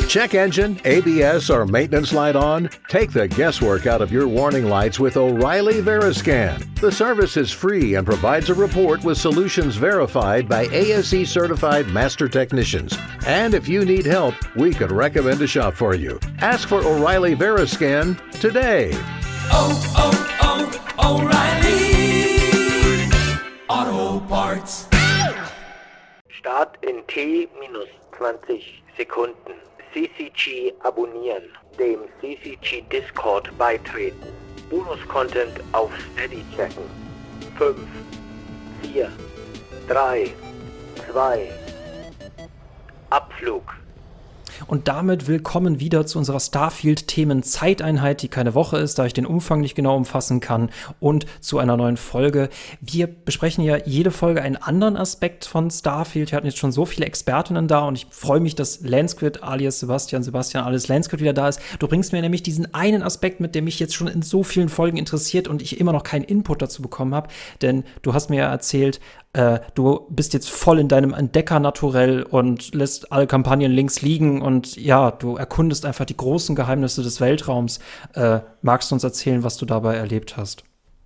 Check engine, ABS, or maintenance light on? Take the guesswork out of your warning lights with O'Reilly Veriscan. The service is free and provides a report with solutions verified by ASE certified master technicians. And if you need help, we could recommend a shop for you. Ask for O'Reilly Veriscan today. O'Reilly Auto Parts. Start in T-20 Sekunden. CCG abonnieren. Dem CCG Discord beitreten. Bonus-Content auf Steady checken. 5, 4, 3, 2, Abflug. Und damit willkommen wieder zu unserer Starfield-Themen-Zeiteinheit, die keine Woche ist, da ich den Umfang nicht genau umfassen kann, und zu einer neuen Folge. Wir besprechen ja jede Folge einen anderen Aspekt von Starfield. Wir hatten jetzt schon so viele Expertinnen da und ich freue mich, dass Lansquid alias Sebastian alias Lansquid wieder da ist. Du bringst mir nämlich diesen einen Aspekt mit, der mich jetzt schon in so vielen Folgen interessiert und ich immer noch keinen Input dazu bekommen habe, denn du hast mir ja erzählt, du bist jetzt voll in deinem Entdecker-Naturell und lässt alle Kampagnen links liegen und ja, du erkundest einfach die großen Geheimnisse des Weltraums. Magst du uns erzählen, was du dabei erlebt hast?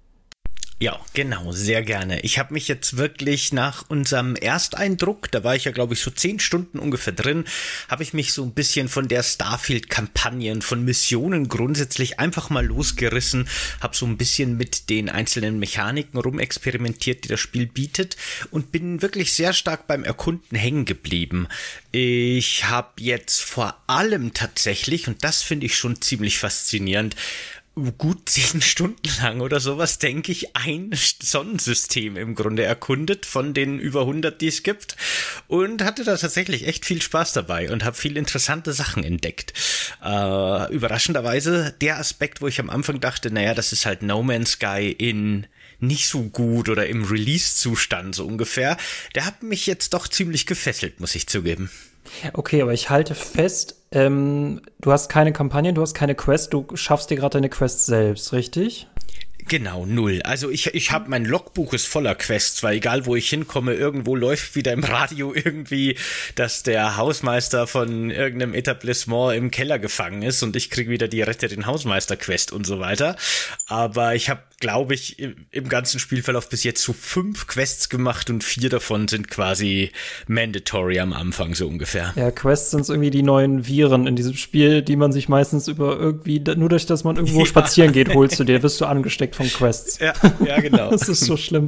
Ja, genau, sehr gerne. Ich habe mich jetzt wirklich nach unserem Ersteindruck, da war ich ja, glaube ich, so 10 Stunden ungefähr drin, habe ich mich so ein bisschen von der Starfield-Kampagnen, von Missionen grundsätzlich einfach mal losgerissen, habe so ein bisschen mit den einzelnen Mechaniken rumexperimentiert, die das Spiel bietet, und bin wirklich sehr stark beim Erkunden hängen geblieben. Ich habe jetzt vor allem tatsächlich, und das finde ich schon ziemlich faszinierend, gut 10 Stunden lang oder sowas, denke ich, ein Sonnensystem im Grunde erkundet von den über 100, die es gibt, und hatte da tatsächlich echt viel Spaß dabei und habe viele interessante Sachen entdeckt. Überraschenderweise der Aspekt, wo ich am Anfang dachte, naja, das ist halt No Man's Sky in nicht so gut oder im Release-Zustand so ungefähr, der hat mich jetzt doch ziemlich gefesselt, muss ich zugeben. Okay, aber ich halte fest, du hast keine Kampagne, du hast keine Quest, du schaffst dir gerade deine Quest selbst, richtig? Genau, 0. Also ich habe, mein Logbuch ist voller Quests, weil egal wo ich hinkomme, irgendwo läuft wieder im Radio irgendwie, dass der Hausmeister von irgendeinem Etablissement im Keller gefangen ist und ich kriege wieder die Rette den Hausmeister-Quest und so weiter. Aber ich habe, glaube ich, im ganzen Spielverlauf bis jetzt so 5 Quests gemacht und 4 davon sind quasi mandatory am Anfang, so ungefähr. Ja, Quests sind irgendwie die neuen Viren in diesem Spiel, die man sich meistens über irgendwie, nur durch dass man irgendwo spazieren geht, holst du dir, wirst du angesteckt von Quests. Ja, genau. Das ist so schlimm.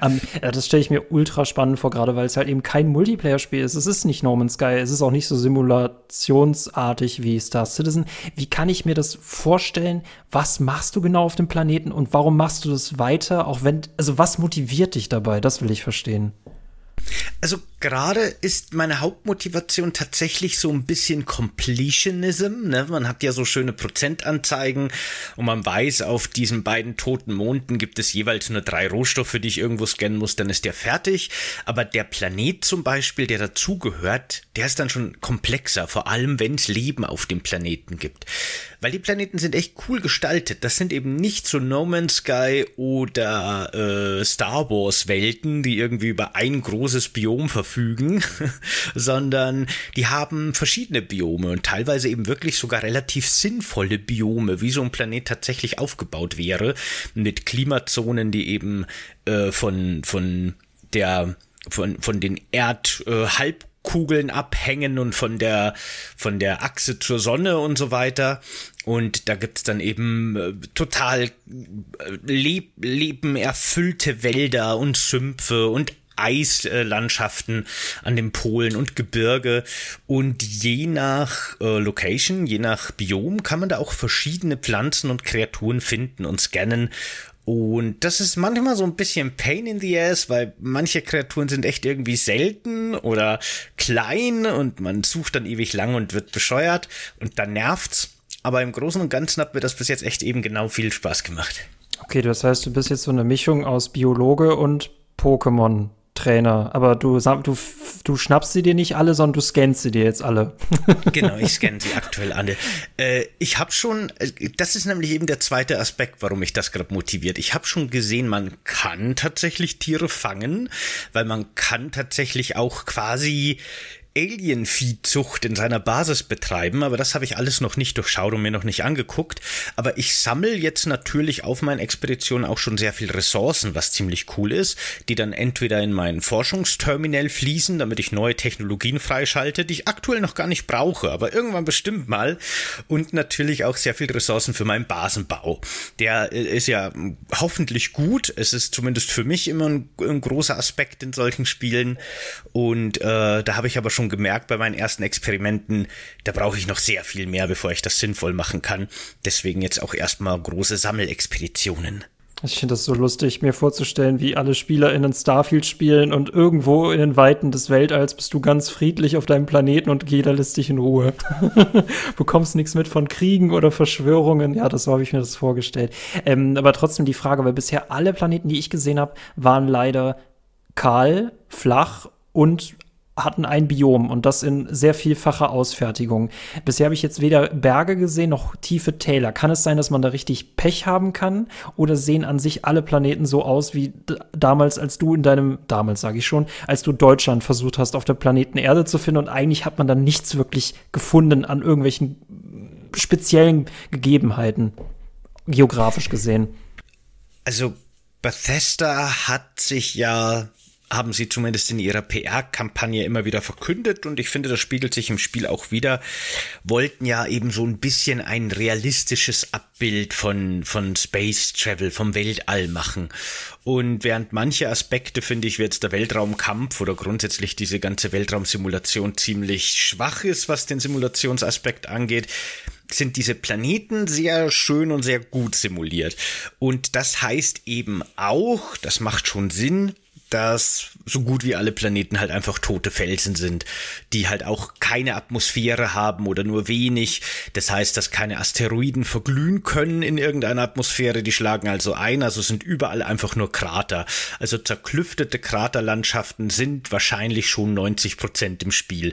Das stelle ich mir ultra spannend vor, gerade weil es halt eben kein Multiplayer-Spiel ist. Es ist nicht No Man's Sky, es ist auch nicht so simulationsartig wie Star Citizen. Wie kann ich mir das vorstellen? Was machst du genau auf dem Planeten und warum machst du das weiter? Auch wenn, also was motiviert dich dabei? Das will ich verstehen. Also gerade ist meine Hauptmotivation tatsächlich so ein bisschen Completionism, ne? Man hat ja so schöne Prozentanzeigen und man weiß, auf diesen beiden toten Monden gibt es jeweils nur 3 Rohstoffe, die ich irgendwo scannen muss, dann ist der fertig. Aber der Planet zum Beispiel, der dazugehört, der ist dann schon komplexer, vor allem wenn es Leben auf dem Planeten gibt. Weil die Planeten sind echt cool gestaltet. Das sind eben nicht so No Man's Sky oder Star Wars Welten, die irgendwie über ein großes Biom verfügen, sondern die haben verschiedene Biome und teilweise eben wirklich sogar relativ sinnvolle Biome, wie so ein Planet tatsächlich aufgebaut wäre, mit Klimazonen, die eben von den Erdhalbkugeln abhängen und von der Achse zur Sonne und so weiter. Und da gibt's dann eben total lebenerfüllte Wälder und Sümpfe und Eislandschaften an den Polen und Gebirge, und je nach Location, je nach Biom kann man da auch verschiedene Pflanzen und Kreaturen finden und scannen. Und das ist manchmal so ein bisschen Pain in the Ass, weil manche Kreaturen sind echt irgendwie selten oder klein und man sucht dann ewig lang und wird bescheuert und dann nervt's. Aber im Großen und Ganzen hat mir das bis jetzt echt eben genau viel Spaß gemacht. Okay, das heißt, du bist jetzt so eine Mischung aus Biologe und Pokémon-Trainer. Aber du schnappst sie dir nicht alle, sondern du scannst sie dir jetzt alle. Genau, ich scanne sie aktuell alle. Ich habe schon, das ist nämlich eben der zweite Aspekt, warum mich das gerade motiviert. Ich habe schon gesehen, man kann tatsächlich Tiere fangen, weil man kann tatsächlich auch quasi Alien-Viehzucht in seiner Basis betreiben, aber das habe ich alles noch nicht durchschaut und mir noch nicht angeguckt. Aber ich sammle jetzt natürlich auf meinen Expeditionen auch schon sehr viel Ressourcen, was ziemlich cool ist, die dann entweder in mein Forschungsterminal fließen, damit ich neue Technologien freischalte, die ich aktuell noch gar nicht brauche, aber irgendwann bestimmt mal. Und natürlich auch sehr viel Ressourcen für meinen Basenbau. Der ist ja hoffentlich gut. Es ist zumindest für mich immer ein großer Aspekt in solchen Spielen. Und da habe ich aber schon gemerkt bei meinen ersten Experimenten, da brauche ich noch sehr viel mehr, bevor ich das sinnvoll machen kann. Deswegen jetzt auch erstmal große Sammelexpeditionen. Ich finde das so lustig, mir vorzustellen, wie alle SpielerInnen Starfield spielen und irgendwo in den Weiten des Weltalls bist du ganz friedlich auf deinem Planeten und jeder lässt dich in Ruhe. Bekommst nichts mit von Kriegen oder Verschwörungen. Ja, so habe ich mir das vorgestellt. Aber trotzdem die Frage, weil bisher alle Planeten, die ich gesehen habe, waren leider kahl, flach und hatten ein Biom und das in sehr vielfacher Ausfertigung. Bisher habe ich jetzt weder Berge gesehen noch tiefe Täler. Kann es sein, dass man da richtig Pech haben kann? Oder sehen an sich alle Planeten so aus wie damals, als du als du Deutschland versucht hast, auf der Planeten Erde zu finden und eigentlich hat man dann nichts wirklich gefunden an irgendwelchen speziellen Gegebenheiten, geografisch gesehen? Also Bethesda haben sie zumindest in ihrer PR-Kampagne immer wieder verkündet und ich finde, das spiegelt sich im Spiel auch wieder, wollten ja eben so ein bisschen ein realistisches Abbild von Space Travel, vom Weltall machen. Und während manche Aspekte, finde ich, wie jetzt der Weltraumkampf oder grundsätzlich diese ganze Weltraumsimulation ziemlich schwach ist, was den Simulationsaspekt angeht, sind diese Planeten sehr schön und sehr gut simuliert. Und das heißt eben auch, das macht schon Sinn, dass so gut wie alle Planeten halt einfach tote Felsen sind, die halt auch keine Atmosphäre haben oder nur wenig. Das heißt, dass keine Asteroiden verglühen können in irgendeiner Atmosphäre, die schlagen also ein, also sind überall einfach nur Krater. Also zerklüftete Kraterlandschaften sind wahrscheinlich schon 90% im Spiel.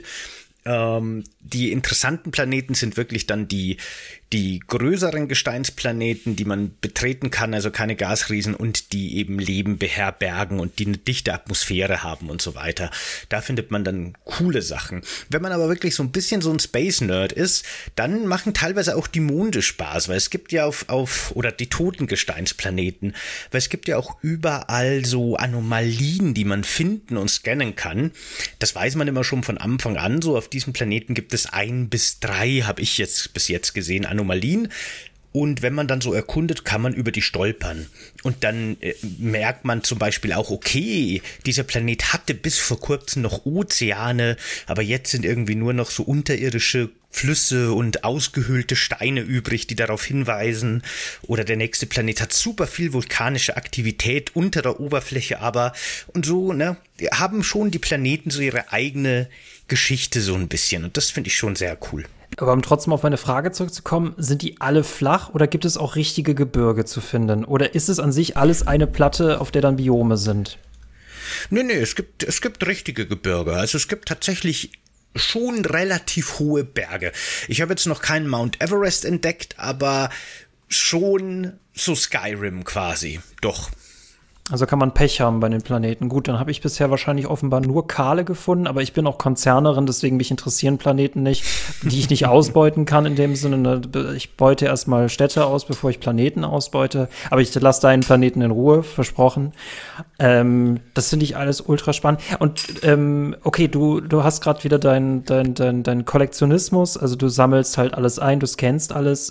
Die interessanten Planeten sind wirklich dann die größeren Gesteinsplaneten, die man betreten kann, also keine Gasriesen und die eben Leben beherbergen und die eine dichte Atmosphäre haben und so weiter. Da findet man dann coole Sachen. Wenn man aber wirklich so ein bisschen so ein Space-Nerd ist, dann machen teilweise auch die Monde Spaß, weil es gibt ja oder die toten Gesteinsplaneten, weil es gibt ja auch überall so Anomalien, die man finden und scannen kann. Das weiß man immer schon von Anfang an, so auf diesem Planeten gibt es 1 bis 3, habe ich jetzt bis jetzt gesehen, Anomalien. Und wenn man dann so erkundet, kann man über die stolpern. Und dann merkt man zum Beispiel auch, okay, dieser Planet hatte bis vor kurzem noch Ozeane, aber jetzt sind irgendwie nur noch so unterirdische Flüsse und ausgehöhlte Steine übrig, die darauf hinweisen. Oder der nächste Planet hat super viel vulkanische Aktivität unter der Oberfläche, aber und so, haben schon die Planeten so ihre eigene Geschichte so ein bisschen. Und das finde ich schon sehr cool. Aber um trotzdem auf meine Frage zurückzukommen, sind die alle flach oder gibt es auch richtige Gebirge zu finden? Oder ist es an sich alles eine Platte, auf der dann Biome sind? Nee, es gibt richtige Gebirge. Also es gibt tatsächlich schon relativ hohe Berge. Ich habe jetzt noch keinen Mount Everest entdeckt, aber schon so Skyrim quasi. Doch. Also kann man Pech haben bei den Planeten. Gut, dann habe ich bisher wahrscheinlich offenbar nur kahle gefunden, aber ich bin auch Konzernerin, deswegen mich interessieren Planeten nicht, die ich nicht ausbeuten kann in dem Sinne. Ich beute erstmal Städte aus, bevor ich Planeten ausbeute. Aber ich lasse deinen Planeten in Ruhe, versprochen. Das finde ich alles ultra spannend. Und okay, du hast gerade wieder dein Kollektionismus, also du sammelst halt alles ein, du scannst alles.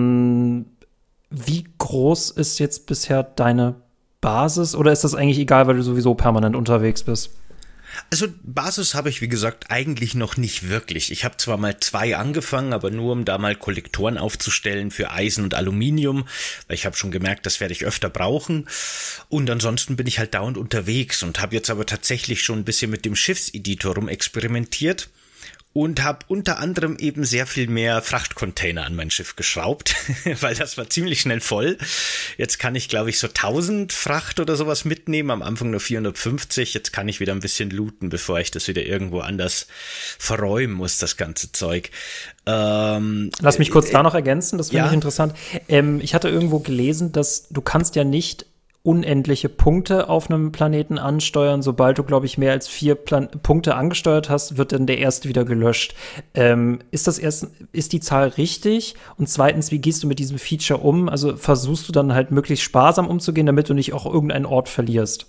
Wie groß ist jetzt bisher deine Basis oder ist das eigentlich egal, weil du sowieso permanent unterwegs bist? Also Basis habe ich, wie gesagt, eigentlich noch nicht wirklich. Ich habe zwar mal 2 angefangen, aber nur um da mal Kollektoren aufzustellen für Eisen und Aluminium, weil ich habe schon gemerkt, das werde ich öfter brauchen. Und ansonsten bin ich halt dauernd unterwegs und habe jetzt aber tatsächlich schon ein bisschen mit dem Schiffseditor rumexperimentiert. Und habe unter anderem eben sehr viel mehr Frachtcontainer an mein Schiff geschraubt, weil das war ziemlich schnell voll. Jetzt kann ich, glaube ich, so 1000 Fracht oder sowas mitnehmen, am Anfang nur 450. Jetzt kann ich wieder ein bisschen looten, bevor ich das wieder irgendwo anders verräumen muss, das ganze Zeug. Lass mich kurz da noch ergänzen, das finde ich interessant. Ich hatte irgendwo gelesen, dass du kannst ja nicht unendliche Punkte auf einem Planeten ansteuern. Sobald du, glaube ich, mehr als 4 Punkte angesteuert hast, wird dann der erste wieder gelöscht. Ist die Zahl richtig? Und zweitens, wie gehst du mit diesem Feature um? Also versuchst du dann halt möglichst sparsam umzugehen, damit du nicht auch irgendeinen Ort verlierst?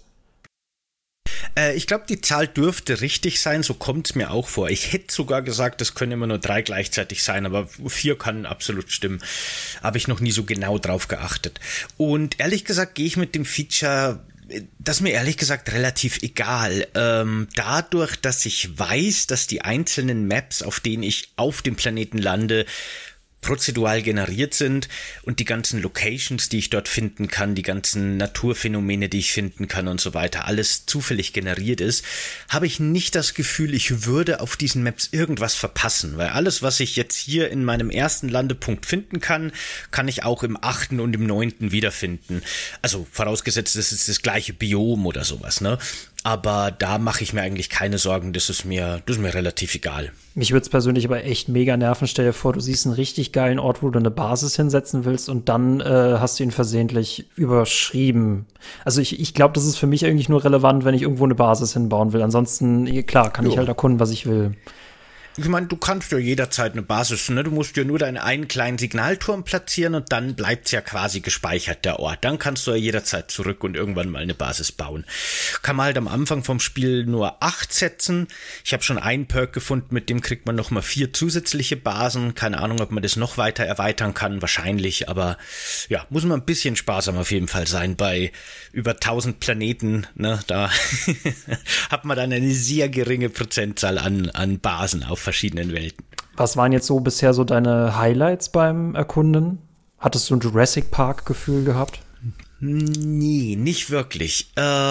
Ich glaube, die Zahl dürfte richtig sein, so kommt es mir auch vor. Ich hätte sogar gesagt, es können immer nur 3 gleichzeitig sein, aber 4 kann absolut stimmen. Habe ich noch nie so genau drauf geachtet. Und ehrlich gesagt gehe ich mit dem Feature, das ist mir ehrlich gesagt relativ egal. Dadurch, dass ich weiß, dass die einzelnen Maps, auf denen ich auf dem Planeten lande, prozedural generiert sind und die ganzen Locations, die ich dort finden kann, die ganzen Naturphänomene, die ich finden kann und so weiter, alles zufällig generiert ist, habe ich nicht das Gefühl, ich würde auf diesen Maps irgendwas verpassen, weil alles, was ich jetzt hier in meinem ersten Landepunkt finden kann, kann ich auch im 8. und im 9. wiederfinden. Also vorausgesetzt, das ist das gleiche Biom oder sowas, ne? Aber da mache ich mir eigentlich keine Sorgen, das ist mir relativ egal. Mich würde es persönlich aber echt mega nerven. Stell dir vor, du siehst einen richtig geilen Ort, wo du eine Basis hinsetzen willst und dann hast du ihn versehentlich überschrieben. Also ich glaube, das ist für mich eigentlich nur relevant, wenn ich irgendwo eine Basis hinbauen will. Ansonsten, klar, kann ich halt erkunden, was ich will. Ich meine, du kannst ja jederzeit eine Basis, ne? Du musst ja nur deinen einen kleinen Signalturm platzieren und dann bleibt's ja quasi gespeichert, der Ort. Dann kannst du ja jederzeit zurück und irgendwann mal eine Basis bauen. Kann man halt am Anfang vom Spiel nur 8 setzen. Ich habe schon einen Perk gefunden, mit dem kriegt man nochmal 4 zusätzliche Basen. Keine Ahnung, ob man das noch weiter erweitern kann, wahrscheinlich, aber ja, muss man ein bisschen sparsam auf jeden Fall sein. Bei über 1000 Planeten, ne, da hat man dann eine sehr geringe Prozentzahl an Basen auf verschiedenen Welten. Was waren jetzt so bisher so deine Highlights beim Erkunden? Hattest du ein Jurassic Park-Gefühl gehabt? Nee, nicht wirklich.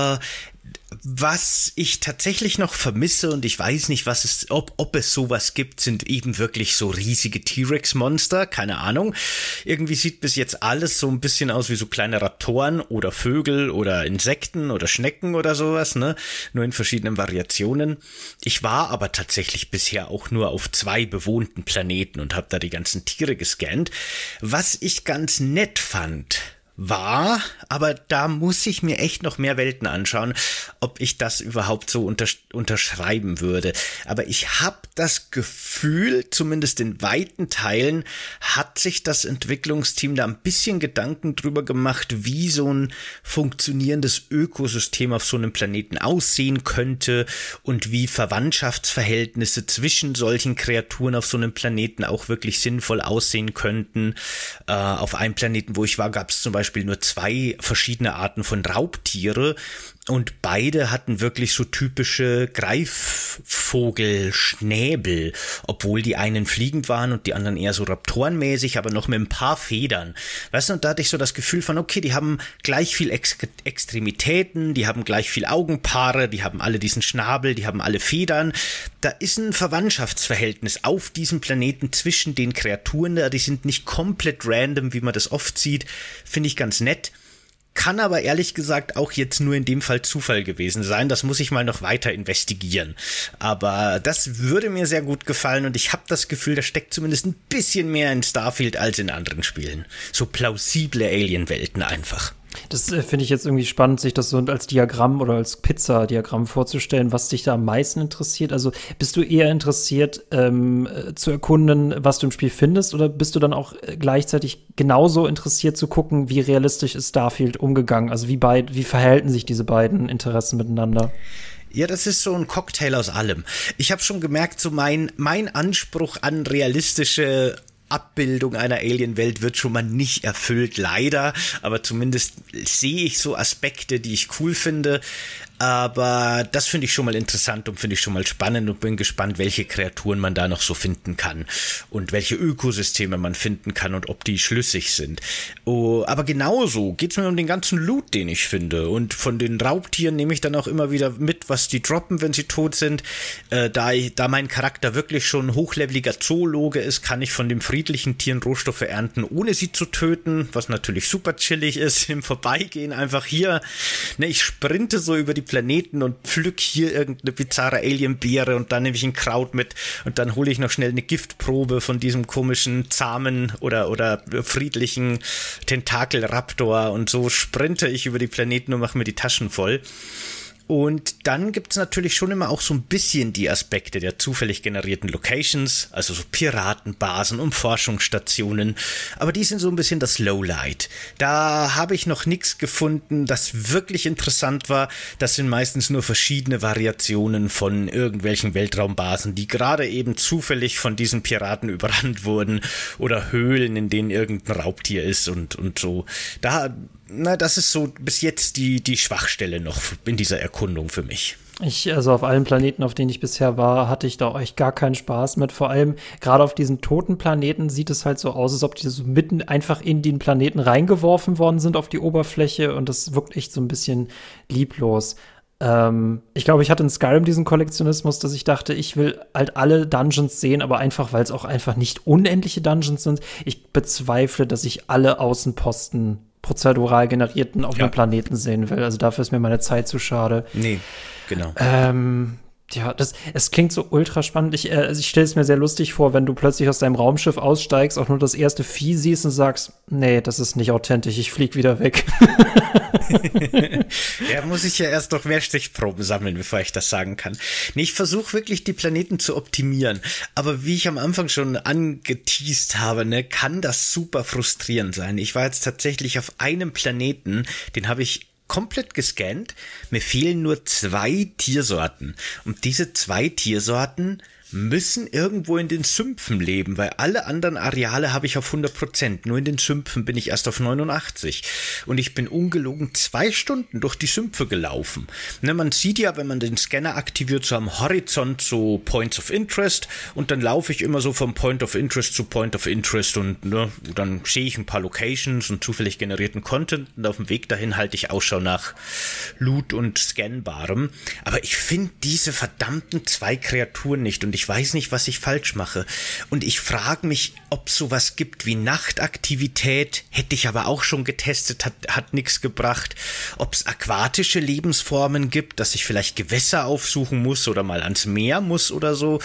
Was ich tatsächlich noch vermisse, und ich weiß nicht, ob es sowas gibt, sind eben wirklich so riesige T-Rex-Monster, keine Ahnung. Irgendwie sieht bis jetzt alles so ein bisschen aus wie so kleine Raptoren oder Vögel oder Insekten oder Schnecken oder sowas, ne? Nur in verschiedenen Variationen. Ich war aber tatsächlich bisher auch nur auf 2 bewohnten Planeten und habe da die ganzen Tiere gescannt. Was ich ganz nett fand, aber da muss ich mir echt noch mehr Welten anschauen, ob ich das überhaupt so unterschreiben würde. Aber ich habe das Gefühl, zumindest in weiten Teilen, hat sich das Entwicklungsteam da ein bisschen Gedanken drüber gemacht, wie so ein funktionierendes Ökosystem auf so einem Planeten aussehen könnte und wie Verwandtschaftsverhältnisse zwischen solchen Kreaturen auf so einem Planeten auch wirklich sinnvoll aussehen könnten. Auf einem Planeten, wo ich war, gab es zum Beispiel nur 2 verschiedene Arten von Raubtiere und beide hatten wirklich so typische Greifvogelschnäbel, obwohl die einen fliegend waren und die anderen eher so raptorenmäßig, aber noch mit ein paar Federn. Weißt du, und da hatte ich so das Gefühl von, okay, die haben gleich viel Extremitäten, die haben gleich viel Augenpaare, die haben alle diesen Schnabel, die haben alle Federn. Da ist ein Verwandtschaftsverhältnis auf diesem Planeten zwischen den Kreaturen, die sind nicht komplett random, wie man das oft sieht, finde ich ganz nett. Kann aber ehrlich gesagt auch jetzt nur in dem Fall Zufall gewesen sein. Das muss ich mal noch weiter investigieren. Aber das würde mir sehr gut gefallen und ich habe das Gefühl, da steckt zumindest ein bisschen mehr in Starfield als in anderen Spielen. So plausible Alien-Welten einfach. Das finde ich jetzt irgendwie spannend, sich das so als Diagramm oder als Pizza-Diagramm vorzustellen, was dich da am meisten interessiert. Also bist du eher interessiert zu erkunden, was du im Spiel findest, oder bist du dann auch gleichzeitig genauso interessiert zu gucken, wie realistisch ist Starfield umgegangen? Also wie verhalten sich diese beiden Interessen miteinander? Ja, das ist so ein Cocktail aus allem. Ich habe schon gemerkt, so mein Anspruch an realistische Abbildung einer Alien-Welt wird schon mal nicht erfüllt, leider, aber zumindest sehe ich so Aspekte, die ich cool finde. Aber das finde ich schon mal interessant und finde ich schon mal spannend und bin gespannt, welche Kreaturen man da noch so finden kann und welche Ökosysteme man finden kann und ob die schlüssig sind. Oh, aber genauso geht's mir um den ganzen Loot, den ich finde. Und von den Raubtieren nehme ich dann auch immer wieder mit, was die droppen, wenn sie tot sind. Da mein Charakter wirklich schon hochleveliger Zoologe ist, kann ich von den friedlichen Tieren Rohstoffe ernten, ohne sie zu töten, was natürlich super chillig ist, im Vorbeigehen einfach hier. Ne, ich sprinte so über die Planeten und pflück hier irgendeine bizarre Alienbeere und dann nehme ich ein Kraut mit und dann hole ich noch schnell eine Giftprobe von diesem komischen, zahmen oder friedlichen Tentakelraptor und so sprinte ich über die Planeten und mache mir die Taschen voll. Und dann gibt's natürlich schon immer auch so ein bisschen die Aspekte der zufällig generierten Locations, also so Piratenbasen und Forschungsstationen, aber die sind so ein bisschen das Lowlight. Da habe ich noch nichts gefunden, das wirklich interessant war. Das sind meistens nur verschiedene Variationen von irgendwelchen Weltraumbasen, die gerade eben zufällig von diesen Piraten überrannt wurden oder Höhlen, in denen irgendein Raubtier ist und so. Das ist so bis jetzt die Schwachstelle noch in dieser Erkundung für mich. Also auf allen Planeten, auf denen ich bisher war, hatte ich da echt gar keinen Spaß mit. Vor allem gerade auf diesen toten Planeten sieht es halt so aus, als ob die so mitten einfach in den Planeten reingeworfen worden sind auf die Oberfläche und das wirkt echt so ein bisschen lieblos. Ich glaube, ich hatte in Skyrim diesen Kollektionismus, dass ich dachte, ich will halt alle Dungeons sehen, aber einfach, weil es auch einfach nicht unendliche Dungeons sind. Ich bezweifle, dass ich alle Außenposten prozedural generierten auf einem Planeten sehen will. Also dafür ist mir meine Zeit zu schade. Nee, genau. Es klingt so ultra spannend. Ich stelle es mir sehr lustig vor, wenn du plötzlich aus deinem Raumschiff aussteigst, auch nur das erste Vieh siehst und sagst, nee, das ist nicht authentisch, ich flieg wieder weg. Ja, muss ich ja erst noch mehr Stichproben sammeln, bevor ich das sagen kann. Nee, ich versuche wirklich, die Planeten zu optimieren. Aber wie ich am Anfang schon angeteast habe, kann das super frustrierend sein. Ich war jetzt tatsächlich auf einem Planeten, den habe ich komplett gescannt. Mir fehlen nur 2 Tiersorten. Und diese 2 Tiersorten müssen irgendwo in den Sümpfen leben, weil alle anderen Areale habe ich auf 100%. Nur in den Sümpfen bin ich erst auf 89. Und ich bin ungelogen 2 Stunden durch die Sümpfe gelaufen. Man sieht ja, wenn man den Scanner aktiviert, so am Horizont so Points of Interest. Und dann laufe ich immer so vom Point of Interest zu Point of Interest. Und dann sehe ich ein paar Locations und zufällig generierten Content. Und auf dem Weg dahin halte ich Ausschau nach Loot und Scannbarem. Aber ich finde diese verdammten 2 Kreaturen nicht. Und ich weiß nicht, was ich falsch mache. Und ich frage mich, ob es sowas gibt wie Nachtaktivität. Hätte ich aber auch schon getestet, hat nichts gebracht. Ob es aquatische Lebensformen gibt, dass ich vielleicht Gewässer aufsuchen muss oder mal ans Meer muss oder so.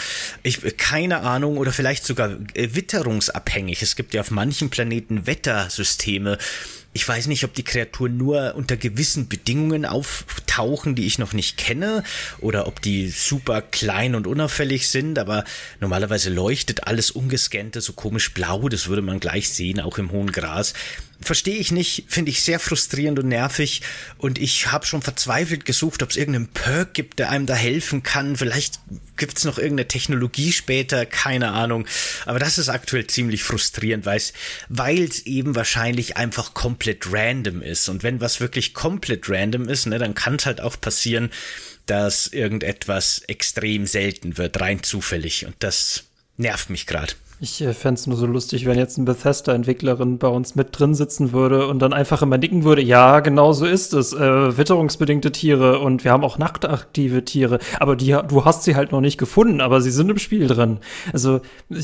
Keine Ahnung. Oder vielleicht sogar witterungsabhängig. Es gibt ja auf manchen Planeten Wettersysteme. Ich weiß nicht, ob die Kreaturen nur unter gewissen Bedingungen auftauchen, die ich noch nicht kenne, oder ob die super klein und unauffällig sind, aber normalerweise leuchtet alles Ungescannte so komisch blau, das würde man gleich sehen, auch im hohen Gras. Verstehe ich nicht, finde ich sehr frustrierend und nervig und ich habe schon verzweifelt gesucht, ob es irgendeinen Perk gibt, der einem da helfen kann. Vielleicht gibt es noch irgendeine Technologie später, keine Ahnung. Aber das ist aktuell ziemlich frustrierend, weil es eben wahrscheinlich einfach komplett random ist. Und wenn was wirklich komplett random ist, dann kann es halt auch passieren, dass irgendetwas extrem selten wird, rein zufällig. Und das nervt mich gerade. Ich fände es nur so lustig, wenn jetzt eine Bethesda-Entwicklerin bei uns mit drin sitzen würde und dann einfach immer nicken würde, ja, genau so ist es, witterungsbedingte Tiere und wir haben auch nachtaktive Tiere, aber du hast sie halt noch nicht gefunden, aber sie sind im Spiel drin. Also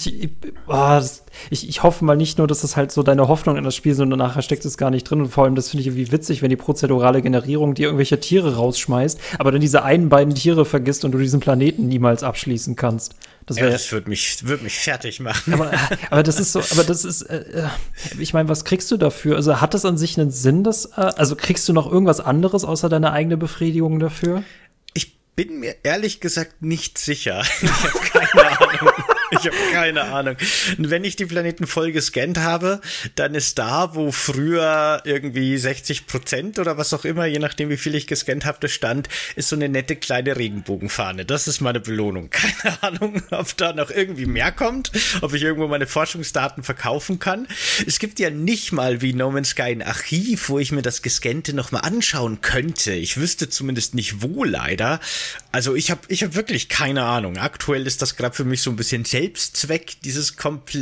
ich hoffe mal nicht nur, dass das halt so deine Hoffnung in das Spiel ist, sondern nachher steckt es gar nicht drin und vor allem, das finde ich irgendwie witzig, wenn die prozedurale Generierung dir irgendwelche Tiere rausschmeißt, aber dann diese beiden Tiere vergisst und du diesen Planeten niemals abschließen kannst. Das würde mich fertig machen. Aber das ist so, ich meine, was kriegst du dafür? Also hat das an sich einen Sinn, also kriegst du noch irgendwas anderes außer deine eigene Befriedigung dafür? Ich bin mir ehrlich gesagt nicht sicher. Ich habe keine Ahnung. Ich habe keine Ahnung. Und wenn ich die Planeten voll gescannt habe, dann ist da, wo früher irgendwie 60% oder was auch immer, je nachdem wie viel ich gescannt habe, stand, ist so eine nette kleine Regenbogenfahne. Das ist meine Belohnung. Keine Ahnung, ob da noch irgendwie mehr kommt, ob ich irgendwo meine Forschungsdaten verkaufen kann. Es gibt ja nicht mal wie No Man's Sky ein Archiv, wo ich mir das Gescannte nochmal anschauen könnte. Ich wüsste zumindest nicht wo, leider. Also ich hab wirklich keine Ahnung. Aktuell ist das gerade für mich so ein bisschen Selbstzweck, dieses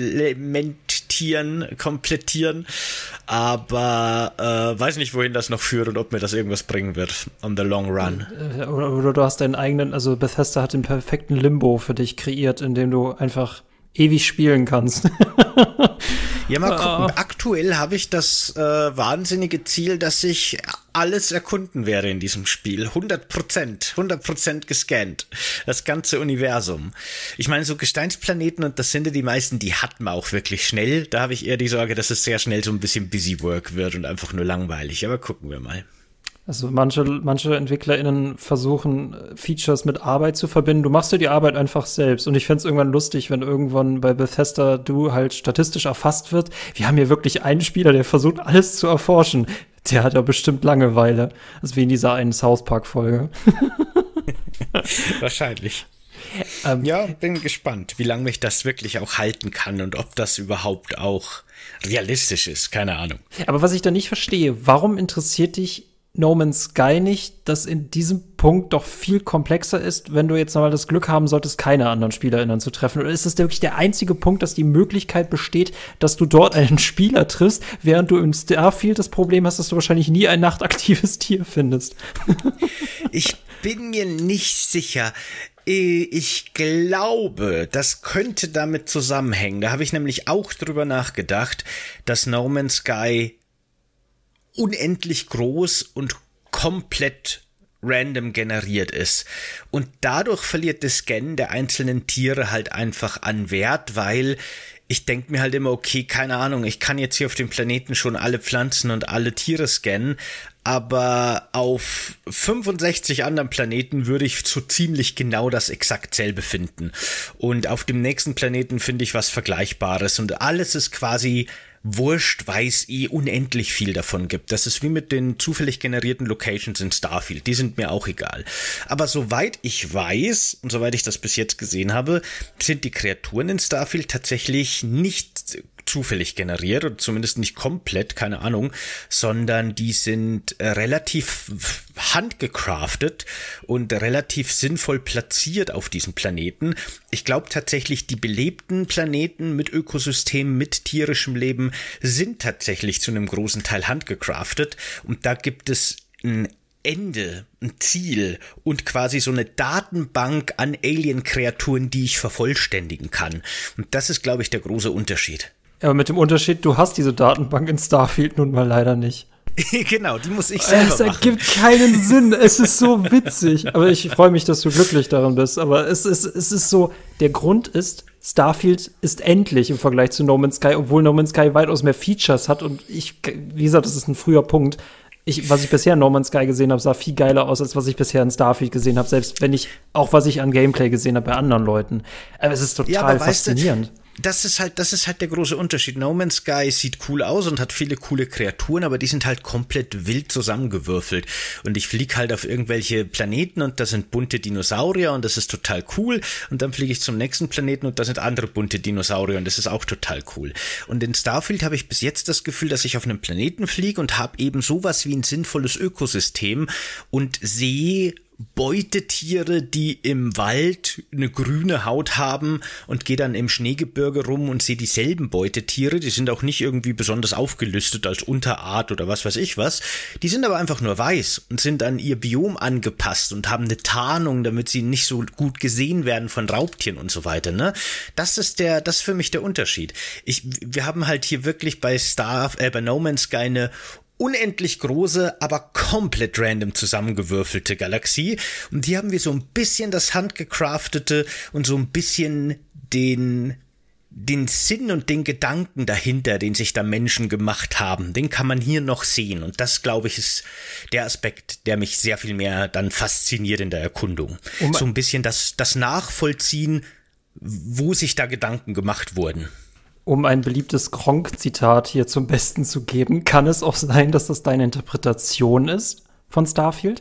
Komplettieren, aber weiß nicht, wohin das noch führt und ob mir das irgendwas bringen wird on the long run. Oder du hast deinen eigenen, also Bethesda hat den perfekten Limbo für dich kreiert, indem du einfach ewig spielen kannst. Ja, mal gucken. Aktuell habe ich das wahnsinnige Ziel, dass ich alles erkunden werde in diesem Spiel. 100% gescannt. Das ganze Universum. Ich meine, so Gesteinsplaneten, und das sind ja die meisten, die hat man auch wirklich schnell. Da habe ich eher die Sorge, dass es sehr schnell so ein bisschen Busy Work wird und einfach nur langweilig. Aber gucken wir mal. Also manche EntwicklerInnen versuchen, Features mit Arbeit zu verbinden. Du machst dir die Arbeit einfach selbst. Und ich fände es irgendwann lustig, wenn irgendwann bei Bethesda du halt statistisch erfasst wird. Wir haben hier wirklich einen Spieler, der versucht, alles zu erforschen. Der hat ja bestimmt Langeweile. Das ist wie in dieser einen South Park-Folge. Wahrscheinlich. Ja, bin gespannt, wie lange mich das wirklich auch halten kann und ob das überhaupt auch realistisch ist. Keine Ahnung. Aber was ich da nicht verstehe, warum interessiert dich No Man's Sky nicht, das in diesem Punkt doch viel komplexer ist, wenn du jetzt nochmal das Glück haben solltest, keine anderen SpielerInnen zu treffen? Oder ist das wirklich der einzige Punkt, dass die Möglichkeit besteht, dass du dort einen Spieler triffst, während du in Starfield das Problem hast, dass du wahrscheinlich nie ein nachtaktives Tier findest? Ich bin mir nicht sicher. Ich glaube, das könnte damit zusammenhängen. Da habe ich nämlich auch drüber nachgedacht, dass No Man's Sky unendlich groß und komplett random generiert ist. Und dadurch verliert das Scannen der einzelnen Tiere halt einfach an Wert, weil ich denke mir halt immer, okay, keine Ahnung, ich kann jetzt hier auf dem Planeten schon alle Pflanzen und alle Tiere scannen, aber auf 65 anderen Planeten würde ich so ziemlich genau das exakt selbe finden. Und auf dem nächsten Planeten finde ich was Vergleichbares und alles ist quasi wurscht, weil es unendlich viel davon gibt. Das ist wie mit den zufällig generierten Locations in Starfield. Die sind mir auch egal. Aber soweit ich weiß und soweit ich das bis jetzt gesehen habe, sind die Kreaturen in Starfield tatsächlich nicht zufällig generiert oder zumindest nicht komplett, keine Ahnung, sondern die sind relativ handgecraftet und relativ sinnvoll platziert auf diesem Planeten. Ich glaube tatsächlich, die belebten Planeten mit Ökosystemen, mit tierischem Leben sind tatsächlich zu einem großen Teil handgecraftet und da gibt es ein Ende, ein Ziel und quasi so eine Datenbank an Alien-Kreaturen, die ich vervollständigen kann. Und das ist, glaube ich, der große Unterschied. Aber mit dem Unterschied, du hast diese Datenbank in Starfield nun mal leider nicht. Genau, die muss ich selber machen. Es ergibt keinen Sinn, es ist so witzig. Aber ich freue mich, dass du glücklich daran bist. Aber es ist so, der Grund ist, Starfield ist endlich im Vergleich zu No Man's Sky, obwohl No Man's Sky weitaus mehr Features hat. Und wie gesagt, das ist ein früher Punkt. Was ich bisher in No Man's Sky gesehen habe, sah viel geiler aus, als was ich bisher in Starfield gesehen habe. Selbst wenn ich, auch was ich an Gameplay gesehen habe bei anderen Leuten. Aber es ist total faszinierend. Das ist halt der große Unterschied. No Man's Sky sieht cool aus und hat viele coole Kreaturen, aber die sind halt komplett wild zusammengewürfelt. Und ich fliege halt auf irgendwelche Planeten und da sind bunte Dinosaurier und das ist total cool. Und dann fliege ich zum nächsten Planeten und da sind andere bunte Dinosaurier und das ist auch total cool. Und in Starfield habe ich bis jetzt das Gefühl, dass ich auf einem Planeten fliege und habe eben sowas wie ein sinnvolles Ökosystem und sehe Beutetiere, die im Wald eine grüne Haut haben und gehe dann im Schneegebirge rum und sehe dieselben Beutetiere. Die sind auch nicht irgendwie besonders aufgelistet als Unterart oder was weiß ich was. Die sind aber einfach nur weiß und sind an ihr Biom angepasst und haben eine Tarnung, damit sie nicht so gut gesehen werden von Raubtieren und so weiter, ne? Das ist für mich der Unterschied. Wir haben halt hier wirklich bei No Man's Sky eine unendlich große, aber komplett random zusammengewürfelte Galaxie. Und hier haben wir so ein bisschen das Handgecraftete und so ein bisschen den Sinn und den Gedanken dahinter, den sich da Menschen gemacht haben, den kann man hier noch sehen. Und das, glaube ich, ist der Aspekt, der mich sehr viel mehr dann fasziniert in der Erkundung. So ein bisschen das Nachvollziehen, wo sich da Gedanken gemacht wurden. Um ein beliebtes Gronk-Zitat hier zum Besten zu geben, kann es auch sein, dass das deine Interpretation ist von Starfield?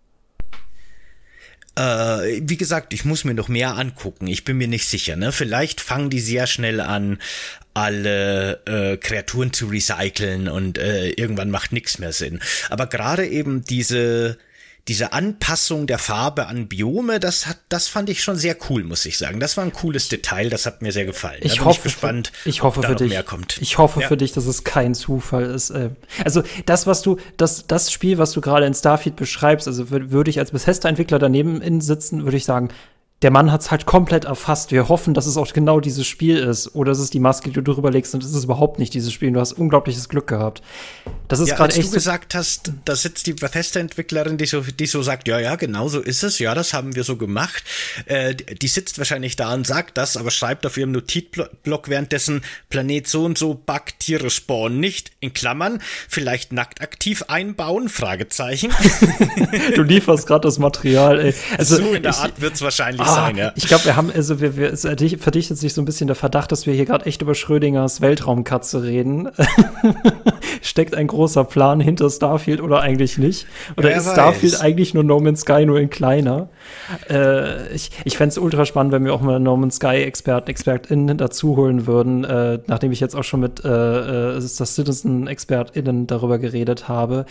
Wie gesagt, ich muss mir noch mehr angucken. Ich bin mir nicht sicher, ne? Vielleicht fangen die sehr schnell an, alle Kreaturen zu recyceln und irgendwann macht nichts mehr Sinn. Aber gerade eben diese Anpassung der Farbe an Biome, das fand ich schon sehr cool, muss ich sagen. Das war ein cooles Detail, das hat mir sehr gefallen. Ich bin gespannt, ob da noch mehr kommt. Ich hoffe für dich, dass es kein Zufall ist. Also das Spiel, was du gerade in Starfield beschreibst, also würde ich als Bethesda-Entwickler daneben sitzen, würde ich sagen, der Mann hat es halt komplett erfasst. Wir hoffen, dass es auch genau dieses Spiel ist. Oder es ist die Maske, die du drüber legst und es ist überhaupt nicht dieses Spiel. Und du hast unglaubliches Glück gehabt. Das ist gerade echt. Als du gesagt hast, da sitzt die Bethesda-Entwicklerin, die so sagt, ja, genau so ist es. Ja, das haben wir so gemacht. Die sitzt wahrscheinlich da und sagt das, aber schreibt auf ihrem Notizblock währenddessen Planet so und so, Bug, Tiere spawnen nicht. In Klammern, vielleicht nackt aktiv einbauen, Fragezeichen. Du lieferst gerade das Material, ey. Also, so in der Art wird's wahrscheinlich sein, ja. Ich glaube, es verdichtet sich so ein bisschen der Verdacht, dass wir hier gerade echt über Schrödingers Weltraumkatze reden. Steckt ein großer Plan hinter Starfield oder eigentlich nicht? Oder ist Starfield eigentlich nur No Man's Sky, nur in kleiner? Ich fände es ultra spannend, wenn wir auch mal No Man's Sky ExpertInnen dazu holen würden, nachdem ich jetzt auch schon mit Citizen-ExpertInnen darüber geredet habe.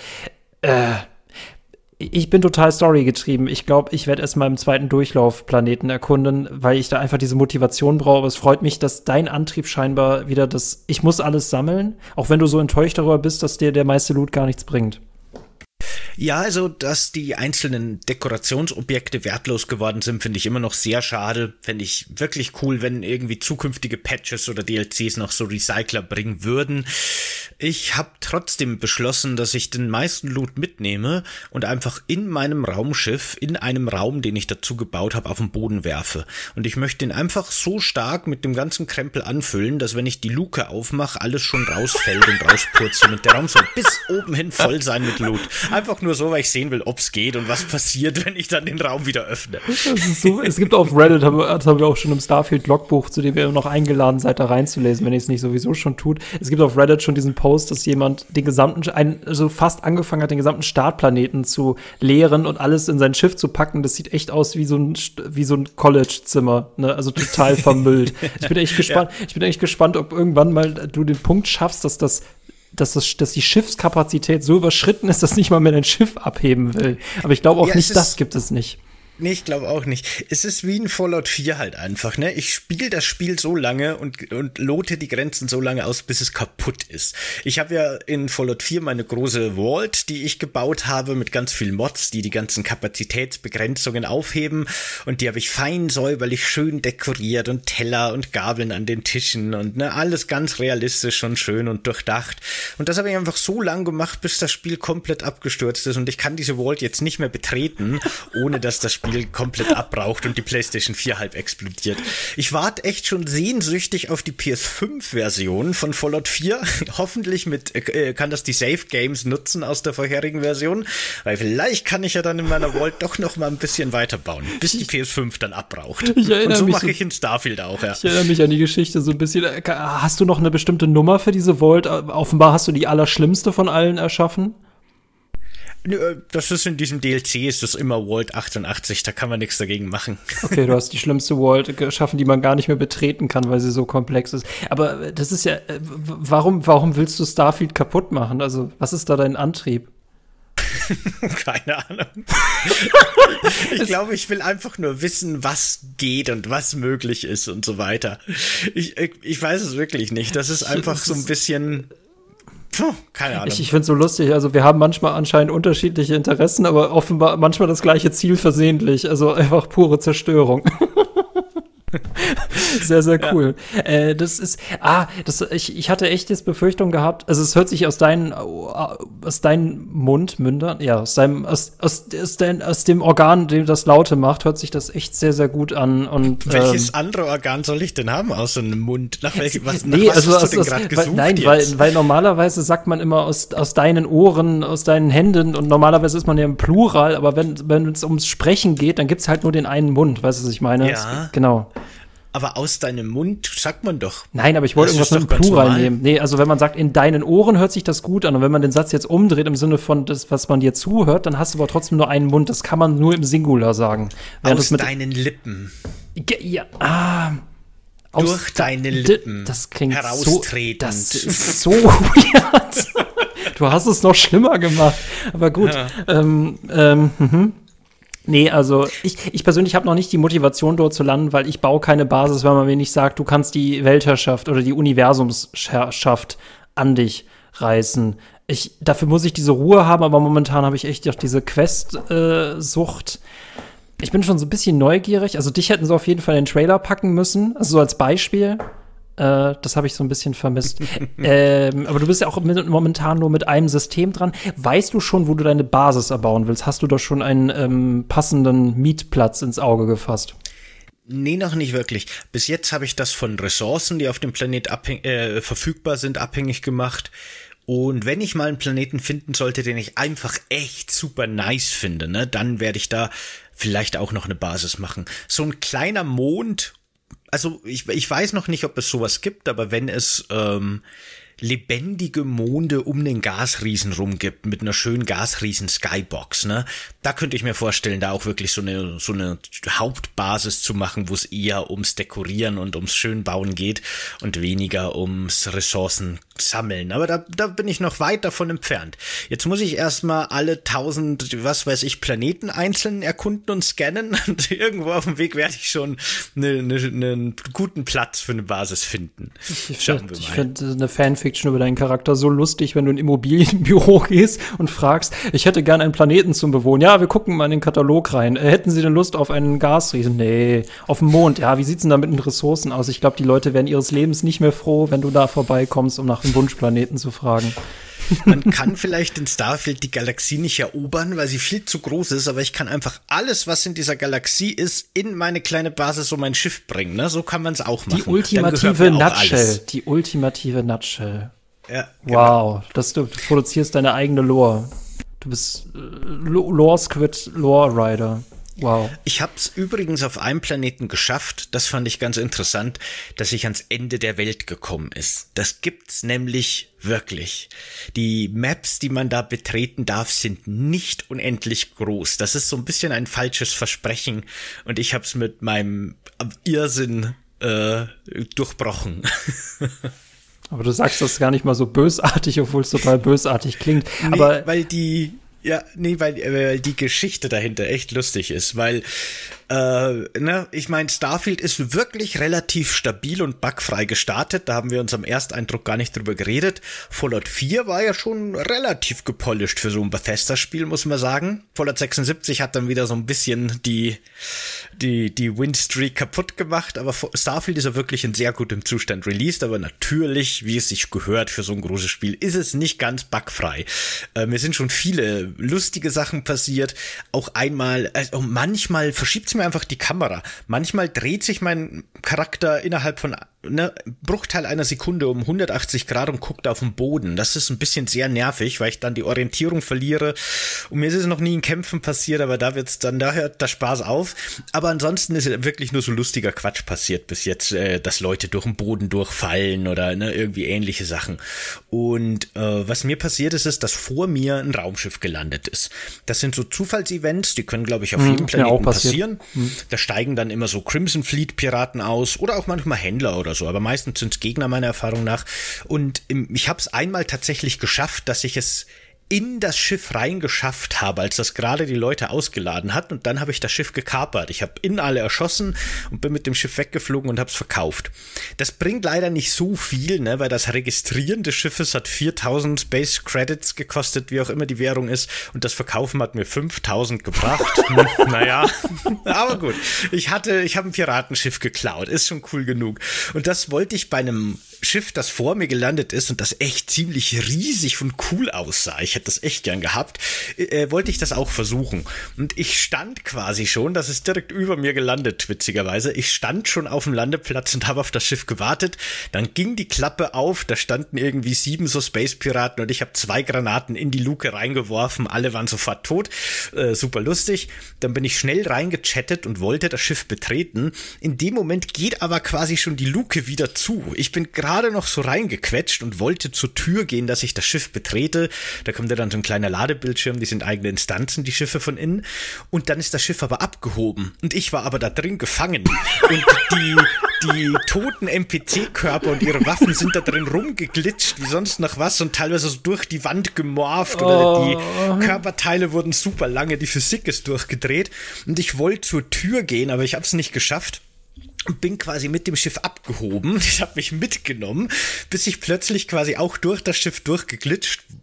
Ich bin total storygetrieben. Ich glaube, ich werde erst mal im zweiten Durchlauf Planeten erkunden, weil ich da einfach diese Motivation brauche. Aber es freut mich, dass dein Antrieb scheinbar wieder ich muss alles sammeln, auch wenn du so enttäuscht darüber bist, dass dir der meiste Loot gar nichts bringt. Ja, also, dass die einzelnen Dekorationsobjekte wertlos geworden sind, finde ich immer noch sehr schade. Fände ich wirklich cool, wenn irgendwie zukünftige Patches oder DLCs noch so Recycler bringen würden. Ich habe trotzdem beschlossen, dass ich den meisten Loot mitnehme und einfach in meinem Raumschiff, in einem Raum, den ich dazu gebaut habe, auf den Boden werfe. Und ich möchte ihn einfach so stark mit dem ganzen Krempel anfüllen, dass wenn ich die Luke aufmache, alles schon rausfällt und rauspurzelt. Und der Raum soll bis oben hin voll sein mit Loot. Einfach nur so, weil ich sehen will, ob es geht und was passiert, wenn ich dann den Raum wieder öffne. Das ist so, es gibt auf Reddit, das haben wir auch schon im Starfield-Logbuch, zu dem ihr noch eingeladen seid, da reinzulesen, wenn ihr es nicht sowieso schon tut. Es gibt auf Reddit schon diesen Post, dass jemand also fast angefangen hat, den gesamten Startplaneten zu leeren und alles in sein Schiff zu packen. Das sieht echt aus wie so ein College-Zimmer, ne? Also total vermüllt. Ich bin echt gespannt. Ja. Ich bin echt gespannt, ob irgendwann mal du den Punkt schaffst, dass die Schiffskapazität so überschritten ist, dass nicht mal mehr dein Schiff abheben will. Aber ich glaube auch nicht, das gibt es nicht. Nee, ich glaube auch nicht. Es ist wie in Fallout 4 halt einfach, ne? Ich spiele das Spiel so lange und lote die Grenzen so lange aus, bis es kaputt ist. Ich habe ja in Fallout 4 meine große Vault, die ich gebaut habe, mit ganz vielen Mods, die ganzen Kapazitätsbegrenzungen aufheben. Und die habe ich fein säuberlich schön dekoriert und Teller und Gabeln an den Tischen und ne, alles ganz realistisch und schön und durchdacht. Und das habe ich einfach so lang gemacht, bis das Spiel komplett abgestürzt ist. Und ich kann diese Vault jetzt nicht mehr betreten, ohne dass das Spiel komplett abbraucht und die PlayStation 4 halb explodiert. Ich warte echt schon sehnsüchtig auf die PS5-Version von Fallout 4. Hoffentlich kann das die Save Games nutzen aus der vorherigen Version, weil vielleicht kann ich ja dann in meiner Vault doch noch mal ein bisschen weiterbauen, bis die PS5 dann abbraucht. Und so mache ich in Starfield auch, ja. Ich erinnere mich an die Geschichte so ein bisschen. Hast du noch eine bestimmte Nummer für diese Vault? Offenbar hast du die allerschlimmste von allen erschaffen. Das ist in diesem DLC, ist das immer Vault 88, da kann man nichts dagegen machen. Okay, du hast die schlimmste Vault geschaffen, die man gar nicht mehr betreten kann, weil sie so komplex ist. Aber das ist ja, warum willst du Starfield kaputt machen? Also, was ist da dein Antrieb? Keine Ahnung. Ich glaube, ich will einfach nur wissen, was geht und was möglich ist und so weiter. Ich weiß es wirklich nicht. Das ist einfach so ein bisschen... keine Ahnung. Ich finde es so lustig, also wir haben manchmal anscheinend unterschiedliche Interessen, aber offenbar manchmal das gleiche Ziel versehentlich, also einfach pure Zerstörung. Sehr, sehr cool. Ja. Ich hatte echt jetzt Befürchtung gehabt, also es hört sich aus deinem Mund, Mündern, ja, aus dem Organ, dem das Laute macht, hört sich das echt sehr, sehr gut an. Und welches andere Organ soll ich denn haben außer einem Mund? Was hast du denn gerade gesucht? Weil normalerweise sagt man immer aus deinen Ohren, aus deinen Händen und normalerweise ist man ja im Plural, aber wenn es ums Sprechen geht, dann gibt's halt nur den einen Mund, weißt du, was ich meine? Ja. Genau. Aber aus deinem Mund sagt man doch. Nein, aber ich wollte irgendwas mit dem Plural nehmen. Nee, also wenn man sagt, in deinen Ohren hört sich das gut an. Und wenn man den Satz jetzt umdreht im Sinne von das, was man dir zuhört, dann hast du aber trotzdem nur einen Mund. Das kann man nur im Singular sagen. Aus deinen Lippen. Ja, durch deine Lippen. Das klingt heraustreten. Das ist so weird. Du hast es noch schlimmer gemacht. Aber gut. Ja. Nee, also ich persönlich habe noch nicht die Motivation, dort zu landen, weil ich baue keine Basis, wenn man mir nicht sagt, du kannst die Weltherrschaft oder die Universumsherrschaft an dich reißen. Dafür muss ich diese Ruhe haben, aber momentan habe ich echt auch diese Quest-Sucht. Ich bin schon so ein bisschen neugierig. Also dich hätten sie auf jeden Fall in den Trailer packen müssen. Also so als Beispiel. Das habe ich so ein bisschen vermisst. Aber du bist ja auch momentan nur mit einem System dran. Weißt du schon, wo du deine Basis erbauen willst? Hast du da schon einen passenden Mietplatz ins Auge gefasst? Nee, noch nicht wirklich. Bis jetzt habe ich das von Ressourcen, die auf dem Planet verfügbar sind, abhängig gemacht. Und wenn ich mal einen Planeten finden sollte, den ich einfach echt super nice finde, ne, dann werde ich da vielleicht auch noch eine Basis machen. So ein kleiner Mond, also ich weiß noch nicht, ob es sowas gibt, aber wenn es lebendige Monde um den Gasriesen rum gibt, mit einer schönen Gasriesen-Skybox, ne? Da könnte ich mir vorstellen, da auch wirklich so eine Hauptbasis zu machen, wo es eher ums Dekorieren und ums Schönbauen geht und weniger ums Ressourcen sammeln. Aber da bin ich noch weit davon entfernt. Jetzt muss ich erstmal alle 1000, was weiß ich, Planeten einzeln erkunden und scannen und irgendwo auf dem Weg werde ich schon einen guten Platz für eine Basis finden. Ich finde eine Fanfiction über deinen Charakter so lustig, wenn du in ein Immobilienbüro gehst und fragst, ich hätte gern einen Planeten zum Bewohnen. Ja, wir gucken mal in den Katalog rein. Hätten Sie denn Lust auf einen Gasriesen? Nee. Auf dem Mond? Ja, wie sieht's denn da mit den Ressourcen aus? Ich glaube, die Leute werden ihres Lebens nicht mehr froh, wenn du da vorbeikommst, um nach dem Wunschplaneten zu fragen. Man kann vielleicht in Starfield die Galaxie nicht erobern, weil sie viel zu groß ist, aber ich kann einfach alles, was in dieser Galaxie ist, in meine kleine Basis um mein Schiff bringen. Ne? So kann man es auch machen. Die ultimative Nutshell. Die ultimative Nutshell. Ja, wow, du produzierst deine eigene Lore. Du bist Lore Squid Lore Rider. Wow. Ich habe es übrigens auf einem Planeten geschafft, das fand ich ganz interessant, dass ich ans Ende der Welt gekommen ist. Das gibt's nämlich wirklich. Die Maps, die man da betreten darf, sind nicht unendlich groß. Das ist so ein bisschen ein falsches Versprechen und ich habe es mit meinem Irrsinn durchbrochen. Aber du sagst das gar nicht mal so bösartig, obwohl es total bösartig klingt. Nee, aber weil die Geschichte dahinter echt lustig ist, weil ich meine, Starfield ist wirklich relativ stabil und bugfrei gestartet, da haben wir uns am Ersteindruck gar nicht drüber geredet. Fallout 4 war ja schon relativ gepolished für so ein Bethesda-Spiel, muss man sagen. Fallout 76 hat dann wieder so ein bisschen die Winstreak kaputt gemacht, aber Starfield ist ja wirklich in sehr gutem Zustand released, aber natürlich, wie es sich gehört für so ein großes Spiel, ist es nicht ganz bugfrei. Mir sind schon viele lustige Sachen passiert, auch manchmal verschiebt es mir einfach die Kamera. Manchmal dreht sich mein Charakter innerhalb von Bruchteil einer Sekunde um 180 Grad und guckt auf den Boden. Das ist ein bisschen sehr nervig, weil ich dann die Orientierung verliere. Und mir ist es noch nie in Kämpfen passiert, aber da hört der Spaß auf. Aber ansonsten ist wirklich nur so lustiger Quatsch passiert bis jetzt, dass Leute durch den Boden durchfallen oder irgendwie ähnliche Sachen. Und was mir passiert ist, dass vor mir ein Raumschiff gelandet ist. Das sind so Zufallsevents, die können, glaube ich, auf jedem Planeten passieren. Da steigen dann immer so Crimson Fleet Piraten aus oder auch manchmal Händler oder so, aber meistens sind es Gegner meiner Erfahrung nach. Und ich habe es einmal tatsächlich geschafft, dass ich es in das Schiff reingeschafft habe, als das gerade die Leute ausgeladen hat, und dann habe ich das Schiff gekapert. Ich habe innen alle erschossen und bin mit dem Schiff weggeflogen und habe es verkauft. Das bringt leider nicht so viel, ne, weil das Registrieren des Schiffes hat 4000 Space Credits gekostet, wie auch immer die Währung ist, und das Verkaufen hat mir 5000 gebracht. Naja, aber gut. Ich habe ein Piratenschiff geklaut, ist schon cool genug. Und das wollte ich bei einem Schiff, das vor mir gelandet ist und das echt ziemlich riesig und cool aussah, ich hätte das echt gern gehabt, wollte ich das auch versuchen. Und ich stand quasi schon, das ist direkt über mir gelandet, witzigerweise, ich stand schon auf dem Landeplatz und habe auf das Schiff gewartet, dann ging die Klappe auf, da standen irgendwie 7 so Space-Piraten und ich habe 2 Granaten in die Luke reingeworfen, alle waren sofort tot, super lustig. Dann bin ich schnell reingechattet und wollte das Schiff betreten. In dem Moment geht aber quasi schon die Luke wieder zu. Ich bin gerade noch so reingequetscht und wollte zur Tür gehen, dass ich das Schiff betrete. Da kommt ja dann so ein kleiner Ladebildschirm, die sind eigene Instanzen, die Schiffe von innen. Und dann ist das Schiff aber abgehoben. Und ich war aber da drin gefangen. Und die toten NPC-Körper und ihre Waffen sind da drin rumgeglitscht, wie sonst noch was, und teilweise so durch die Wand gemorpht. Oder die Körperteile wurden super lange, die Physik ist durchgedreht. Und ich wollte zur Tür gehen, aber ich habe es nicht geschafft. Und bin quasi mit dem Schiff abgehoben. Ich habe mich mitgenommen, bis ich plötzlich quasi auch durch das Schiff durchgeglitscht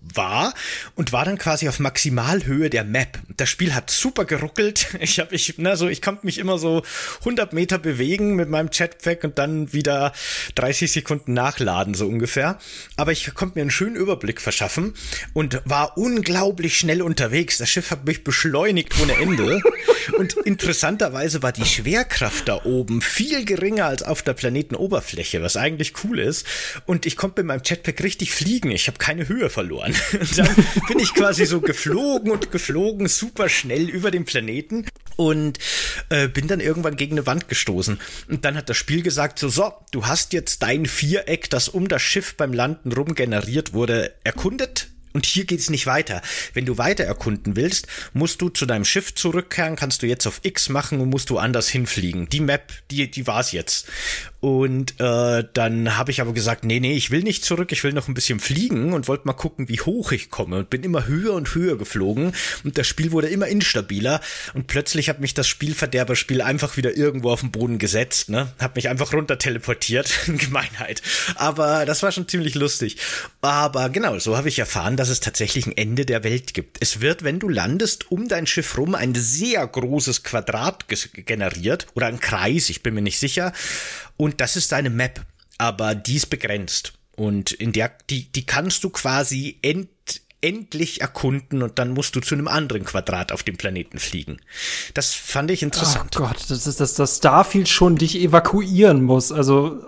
war und war dann quasi auf Maximalhöhe der Map. Das Spiel hat super geruckelt. Ich konnte mich immer so 100 Meter bewegen mit meinem Jetpack und dann wieder 30 Sekunden nachladen, so ungefähr. Aber ich konnte mir einen schönen Überblick verschaffen und war unglaublich schnell unterwegs. Das Schiff hat mich beschleunigt ohne Ende. Und interessanterweise war die Schwerkraft da oben viel geringer als auf der Planetenoberfläche, was eigentlich cool ist. Und ich konnte mit meinem Jetpack richtig fliegen. Ich habe keine Höhe verloren. Und dann bin ich quasi so geflogen, super schnell über den Planeten und bin dann irgendwann gegen eine Wand gestoßen. Und dann hat das Spiel gesagt, so, du hast jetzt dein Viereck, das um das Schiff beim Landen rum generiert wurde, erkundet. Und hier geht's nicht weiter. Wenn du weiter erkunden willst, musst du zu deinem Schiff zurückkehren, kannst du jetzt auf X machen und musst du anders hinfliegen. Die Map, die war's jetzt. Und dann habe ich aber gesagt, nee, ich will nicht zurück, ich will noch ein bisschen fliegen und wollte mal gucken, wie hoch ich komme. Und bin immer höher und höher geflogen und das Spiel wurde immer instabiler und plötzlich hat mich das Spielverderberspiel einfach wieder irgendwo auf den Boden gesetzt, ne? Hat mich einfach runter teleportiert. Gemeinheit. Aber das war schon ziemlich lustig. Aber genau, so habe ich erfahren, dass es tatsächlich ein Ende der Welt gibt. Es wird, wenn du landest, um dein Schiff rum ein sehr großes Quadrat generiert oder ein Kreis, ich bin mir nicht sicher. Und das ist deine Map, aber die ist begrenzt. Und in der, die kannst du quasi endlich erkunden und dann musst du zu einem anderen Quadrat auf dem Planeten fliegen. Das fand ich interessant. Oh Gott, das ist, dass Starfield schon dich evakuieren muss. Also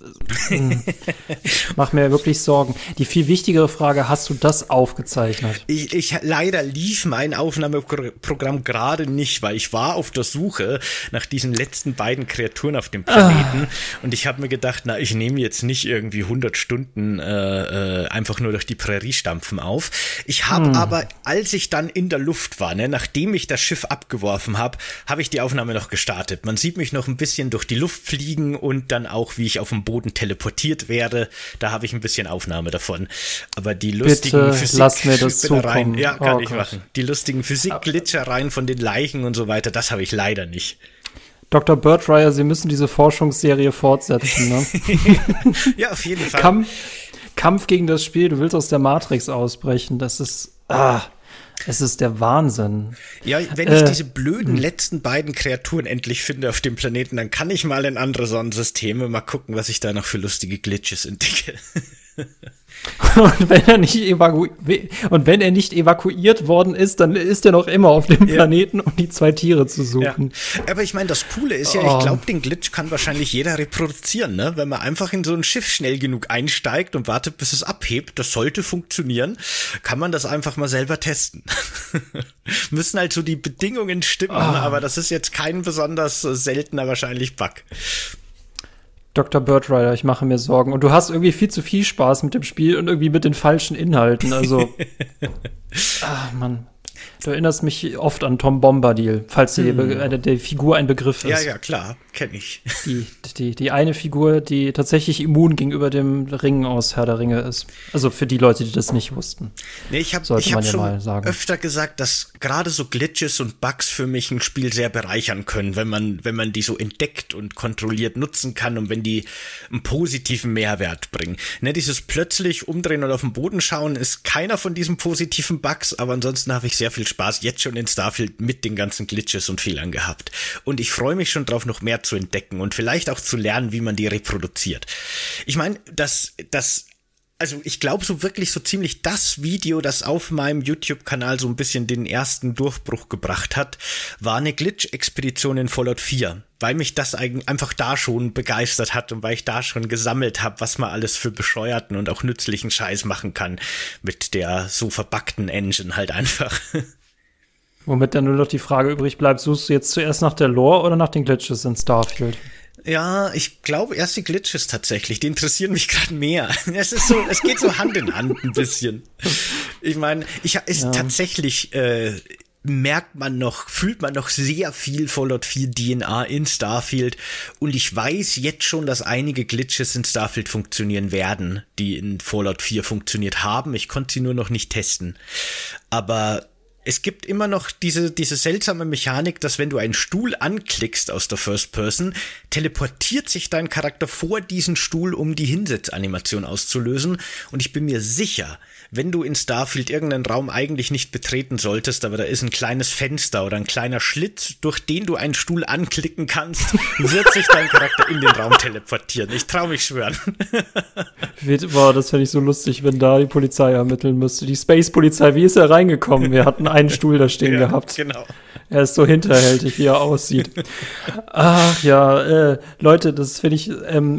mach mir wirklich Sorgen. Die viel wichtigere Frage, hast du das aufgezeichnet? Ich leider lief mein Aufnahmeprogramm gerade nicht, weil ich war auf der Suche nach diesen letzten beiden Kreaturen auf dem Planeten und ich habe mir gedacht, ich nehme jetzt nicht irgendwie 100 Stunden einfach nur durch die Prärie stampfen auf. Ich habe aber, als ich dann in der Luft war, nachdem ich das Schiff abgeworfen habe, habe ich die Aufnahme noch gestartet. Man sieht mich noch ein bisschen durch die Luft fliegen und dann auch, wie ich auf dem Boden teleportiert werde. Da habe ich ein bisschen Aufnahme davon. Aber die lustigen Physik-Spinnereien, ja, kann ich machen. Die lustigen Physik-Glitchereien von den Leichen und so weiter, das habe ich leider nicht. Dr. Birdrier, Sie müssen diese Forschungsserie fortsetzen, ne? Ja, auf jeden Fall. Kampf gegen das Spiel, du willst aus der Matrix ausbrechen, das ist, es ist der Wahnsinn. Ja, wenn ich diese blöden letzten beiden Kreaturen endlich finde auf dem Planeten, dann kann ich mal in andere Sonnensysteme mal gucken, was ich da noch für lustige Glitches entdecke. Und wenn er nicht evakuiert worden ist, dann ist er noch immer auf dem Planeten, um die zwei Tiere zu suchen. Ja. Aber ich meine, das Coole ist ja, ich glaube, den Glitch kann wahrscheinlich jeder reproduzieren, ne? Wenn man einfach in so ein Schiff schnell genug einsteigt und wartet, bis es abhebt, das sollte funktionieren, kann man das einfach mal selber testen. Müssen halt so die Bedingungen stimmen, aber das ist jetzt kein besonders seltener wahrscheinlich Bug. Dr. Birdrider, ich mache mir Sorgen. Und du hast irgendwie viel zu viel Spaß mit dem Spiel und irgendwie mit den falschen Inhalten. Also, Mann. Du erinnerst mich oft an Tom Bombadil, falls die Figur ein Begriff ist. Ja, klar, kenne ich. Die eine Figur, die tatsächlich immun gegenüber dem Ring aus Herr der Ringe ist. Also für die Leute, die das nicht wussten. Nee, ich hab schon öfter gesagt, dass gerade so Glitches und Bugs für mich ein Spiel sehr bereichern können, wenn man die so entdeckt und kontrolliert nutzen kann und wenn die einen positiven Mehrwert bringen. Ne, dieses plötzlich umdrehen und auf den Boden schauen ist keiner von diesen positiven Bugs, aber ansonsten habe ich sehr viel Spaß jetzt schon in Starfield mit den ganzen Glitches und Fehlern gehabt. Und ich freue mich schon drauf, noch mehr zu entdecken und vielleicht auch zu lernen, wie man die reproduziert. Ich meine, also ich glaube so wirklich so ziemlich das Video, das auf meinem YouTube-Kanal so ein bisschen den ersten Durchbruch gebracht hat, war eine Glitch-Expedition in Fallout 4, weil mich das einfach da schon begeistert hat und weil ich da schon gesammelt habe, was man alles für bescheuerten und auch nützlichen Scheiß machen kann mit der so verbuggten Engine halt einfach. Womit dann nur noch die Frage übrig bleibt, suchst du jetzt zuerst nach der Lore oder nach den Glitches in Starfield? Ja, ich glaube erst die Glitches tatsächlich, die interessieren mich gerade mehr. Es geht so Hand in Hand ein bisschen. Ich meine, tatsächlich fühlt man noch sehr viel Fallout 4 DNA in Starfield und ich weiß jetzt schon, dass einige Glitches in Starfield funktionieren werden, die in Fallout 4 funktioniert haben. Ich konnte sie nur noch nicht testen. Aber Es gibt immer noch diese seltsame Mechanik, dass wenn du einen Stuhl anklickst aus der First Person, teleportiert sich dein Charakter vor diesen Stuhl, um die Hinsetzanimation auszulösen. Und ich bin mir sicher, wenn du in Starfield irgendeinen Raum eigentlich nicht betreten solltest, aber da ist ein kleines Fenster oder ein kleiner Schlitz, durch den du einen Stuhl anklicken kannst, wird sich dein Charakter in den Raum teleportieren. Ich traue mich schwören. Boah, das fände ich so lustig, wenn da die Polizei ermitteln müsste. Die Space-Polizei, wie ist er reingekommen? Wir hatten einen Stuhl da stehen gehabt. Genau. Er ist so hinterhältig, wie er aussieht. Ach ja, Leute, das finde ich,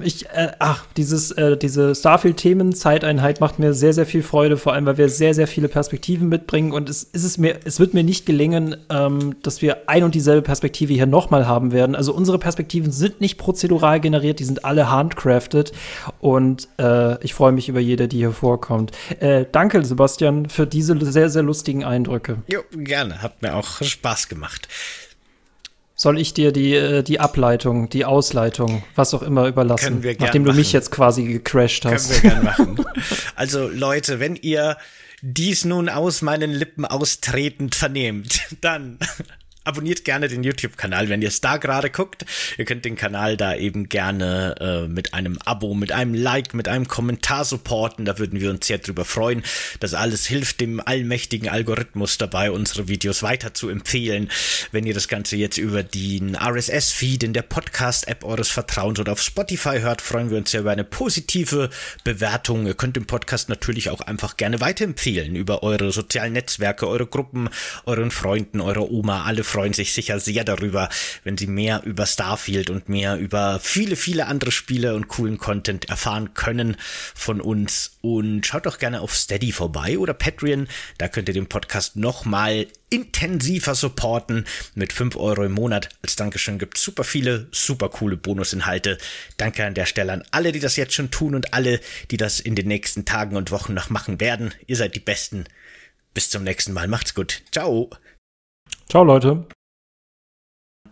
diese Starfield-Themen-Zeiteinheit macht mir sehr, sehr viel Freude, vor allem, weil wir sehr, sehr viele Perspektiven mitbringen und es wird mir nicht gelingen, dass wir ein und dieselbe Perspektive hier nochmal haben werden. Also unsere Perspektiven sind nicht prozedural generiert, die sind alle handcrafted und ich freue mich über jede, die hier vorkommt. Danke, Sebastian, für diese sehr, sehr lustigen Eindrücke. Jo, gerne. Hat mir auch Spaß gemacht. Soll ich dir die Ableitung, die Ausleitung, was auch immer überlassen, Können wir gern nachdem du machen. mich jetzt quasi gecrashed hast? Können wir gern machen. Also Leute, wenn ihr dies nun aus meinen Lippen austretend vernehmt, dann abonniert gerne den YouTube-Kanal, wenn ihr es da gerade guckt. Ihr könnt den Kanal da eben gerne mit einem Abo, mit einem Like, mit einem Kommentar supporten. Da würden wir uns sehr drüber freuen. Das alles hilft dem allmächtigen Algorithmus dabei, unsere Videos weiter zu empfehlen. Wenn ihr das Ganze jetzt über den RSS-Feed in der Podcast-App eures Vertrauens oder auf Spotify hört, freuen wir uns sehr über eine positive Bewertung. Ihr könnt den Podcast natürlich auch einfach gerne weiterempfehlen über eure sozialen Netzwerke, eure Gruppen, euren Freunden, eure Oma. Alle freuen sich sicher sehr darüber, wenn sie mehr über Starfield und mehr über viele, viele andere Spiele und coolen Content erfahren können von uns. Und schaut doch gerne auf Steady vorbei oder Patreon. Da könnt ihr den Podcast nochmal intensiver supporten. Mit 5 € im Monat als Dankeschön gibt es super viele, super coole Bonusinhalte. Danke an der Stelle an alle, die das jetzt schon tun und alle, die das in den nächsten Tagen und Wochen noch machen werden. Ihr seid die Besten. Bis zum nächsten Mal. Macht's gut. Ciao. Ciao, Leute.